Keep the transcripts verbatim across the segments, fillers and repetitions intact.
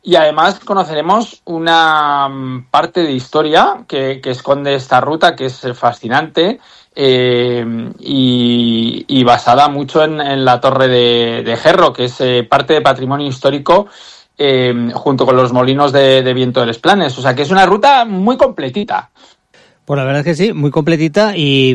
y además conoceremos una parte de historia que, que esconde esta ruta, que es fascinante eh, y, y basada mucho en, en la Torre de, de Gerro, que es eh, parte de patrimonio histórico eh, junto con los molinos de, de viento de Les Planes. O sea que es una ruta muy completita. Pues la verdad es que sí, muy completita y,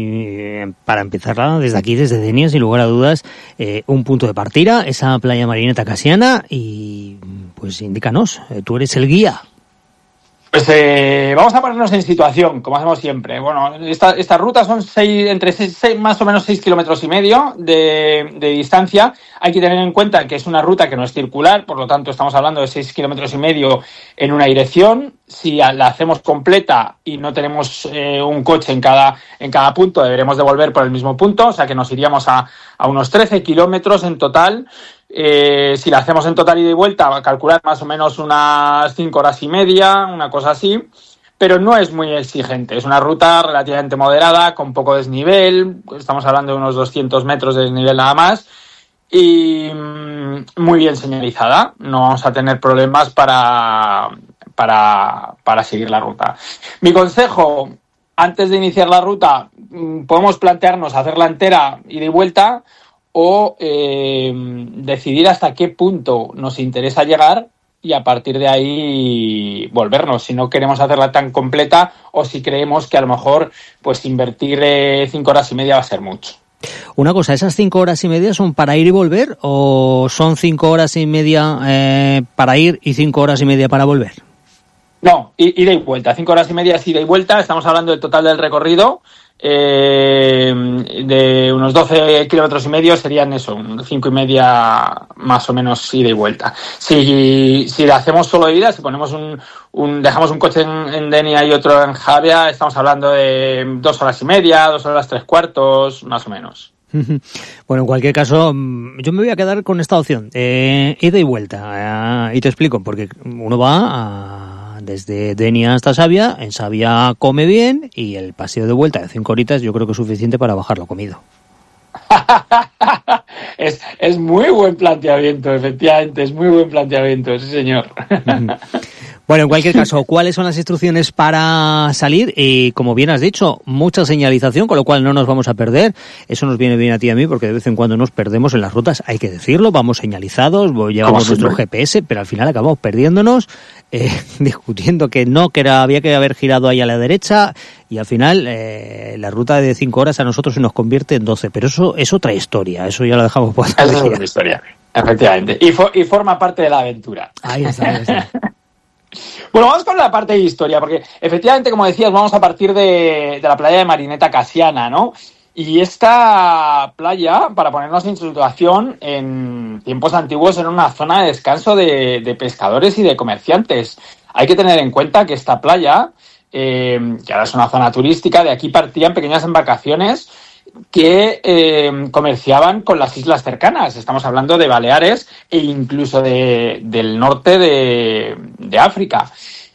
y para empezarla desde aquí, desde Denia, sin lugar a dudas, eh, un punto de partida, esa playa Marineta Casiana y pues indícanos, eh, tú eres el guía. Pues eh, vamos a ponernos en situación, como hacemos siempre. Bueno, esta, esta ruta son seis, entre seis, seis, más o menos seis kilómetros y medio de, de distancia. Hay que tener en cuenta que es una ruta que no es circular, por lo tanto estamos hablando de seis kilómetros y medio en una dirección. Si la hacemos completa y no tenemos eh, un coche en cada, en cada punto, deberemos de volver por el mismo punto, o sea que nos iríamos a, a unos trece kilómetros en total. Eh, si la hacemos en total ida y vuelta, va a calcular más o menos unas cinco horas y media, una cosa así, pero no es muy exigente. Es una ruta relativamente moderada, con poco desnivel, estamos hablando de unos doscientos metros de desnivel nada más, y mmm, muy bien señalizada. No vamos a tener problemas para, para, para seguir la ruta. Mi consejo, antes de iniciar la ruta, podemos plantearnos hacerla entera ida y vuelta, o eh, decidir hasta qué punto nos interesa llegar y a partir de ahí volvernos, si no queremos hacerla tan completa o si creemos que a lo mejor pues invertir eh, cinco horas y media va a ser mucho. Una cosa, ¿esas cinco horas y media son para ir y volver o son cinco horas y media eh, para ir y cinco horas y media para volver? No, ida y vuelta, cinco horas y media es ida y vuelta, estamos hablando del total del recorrido. Eh, de unos doce kilómetros y medio serían eso, cinco y media más o menos ida y vuelta. Si, si hacemos solo ida, si ponemos un, un dejamos un coche en, en Denia y otro en Javia, estamos hablando de dos horas y media, dos horas tres cuartos, más o menos. Bueno, en cualquier caso, yo me voy a quedar con esta opción, eh, ida y vuelta, eh, y te explico, porque uno va a desde Denia hasta Xàbia, en Xàbia come bien y el paseo de vuelta de cinco horitas yo creo que es suficiente para bajar lo comido. es, es muy buen planteamiento, efectivamente, es muy buen planteamiento, sí señor. Bueno, en cualquier caso, ¿cuáles son las instrucciones para salir? Y como bien has dicho, mucha señalización, con lo cual no nos vamos a perder. Eso nos viene bien a ti y a mí, porque de vez en cuando nos perdemos en las rutas, hay que decirlo, vamos señalizados, llevamos nuestro G P S, pero al final acabamos perdiéndonos, eh, discutiendo que no, que era, había que haber girado ahí a la derecha, y al final eh, la ruta de cinco horas a nosotros se nos convierte en doce, pero eso es otra historia, eso ya lo dejamos por otra Es otra historia, efectivamente, y, fo- y forma parte de la aventura. Ahí está, ahí está. Bueno, vamos con la parte de historia, porque efectivamente, como decías, vamos a partir de, de la playa de Marineta Casiana, ¿no? Y esta playa, para ponernos en situación, en tiempos antiguos era una zona de descanso de, de pescadores y de comerciantes. Hay que tener en cuenta que esta playa, eh, que ahora es una zona turística, de aquí partían pequeñas embarcaciones que eh, comerciaban con las islas cercanas. Estamos hablando de Baleares e incluso de, del norte de, de África.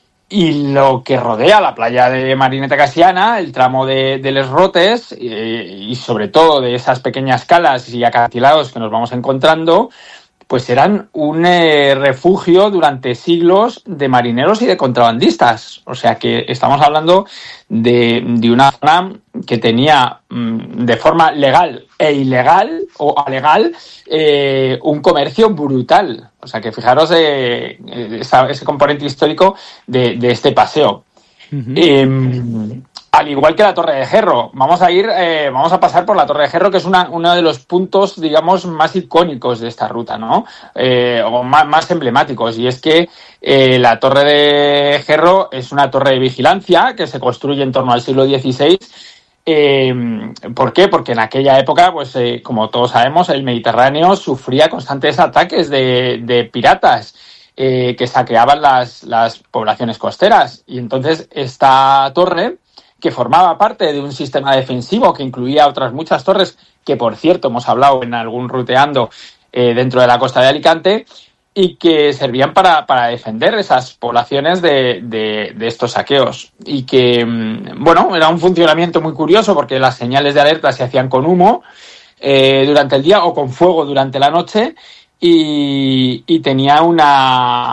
Y lo que rodea la playa de Marineta Casiana, el tramo de, de Les Rotes eh, y sobre todo de esas pequeñas calas y acantilados que nos vamos encontrando, pues eran un eh, refugio durante siglos de marineros y de contrabandistas. O sea que estamos hablando de, de una zona que tenía mmm, de forma legal e ilegal o alegal eh, un comercio brutal. O sea que fijaros eh, esa, ese componente histórico de, de este paseo. Uh-huh. Eh, al igual que la Torre de Gerro, vamos a ir, eh, vamos a pasar por la Torre de Gerro, que es una, uno de los puntos, digamos, más icónicos de esta ruta, ¿no? Eh, o más, más emblemáticos. Y es que eh, la Torre de Gerro es una torre de vigilancia que se construye en torno al siglo dieciséis. Eh, ¿Por qué? Porque en aquella época, pues, eh, como todos sabemos, el Mediterráneo sufría constantes ataques de, de piratas. Eh, que saqueaban las, las poblaciones costeras. Y entonces esta torre, que formaba parte de un sistema defensivo que incluía otras muchas torres, que por cierto hemos hablado en algún ruteando eh, dentro de la costa de Alicante, y que servían para, para defender esas poblaciones de, de, de estos saqueos. Y que, bueno, era un funcionamiento muy curioso porque las señales de alerta se hacían con humo eh, durante el día o con fuego durante la noche, y, y tenía una